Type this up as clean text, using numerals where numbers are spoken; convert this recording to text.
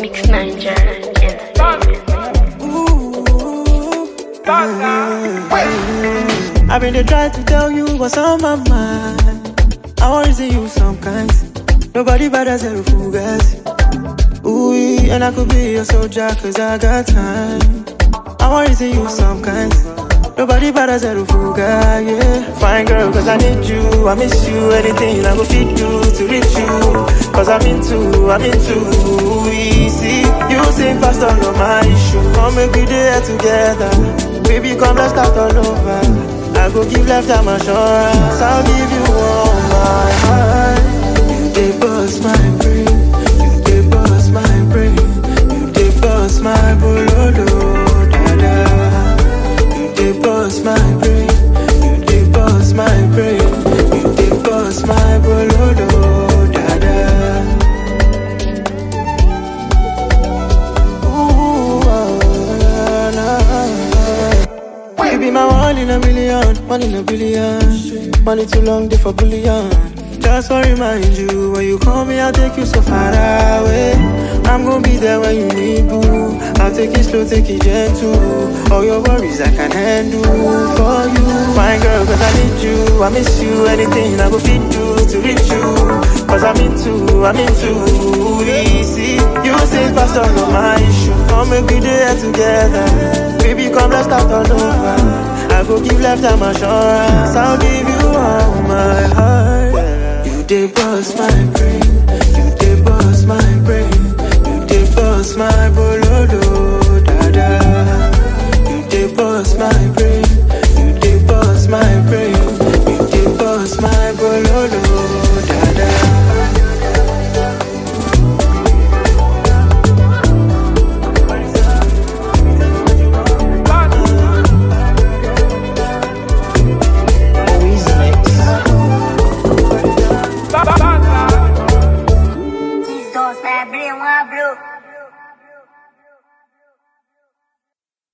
Mix Niger Entertainment. I've been trying to tell you what's on my mind. I want to see you some kinds. Nobody better than Fugazi. Ooh, and I could be your soldier cause I got time. I want to see you some kinds. Nobody better than Fuga, yeah. Fine girl cause I need you. I miss you, anything I go feed you to reach you. Cause I'm into easy. You sing past all of my issues. Come make we there together. Baby come let's start all over. I go give lifetime assurance. I'll give you all my heart. You dey bust my brain. You dey bust my brain. You dey bust my bololo, dada. You dey bust my brain. You dey bust my brain. You dey bust my bololo, dada. Ooh, you be my one in a million, one in a billion. Money too long, day for bullion. Just to remind you, when you call me, I'll take you so far away. I'm gonna be there when you need boo. I'll take it slow, take it gentle. All your worries I can handle for you. Fine girl, cause I need you. I miss you, anything I go feed you to reach you. Cause I'm into easy. You say past all of my issues. Come make we there together. Baby, come let's start all over. I go give lifetime assurance. I'll give you all my heart. You dey bust my brain. You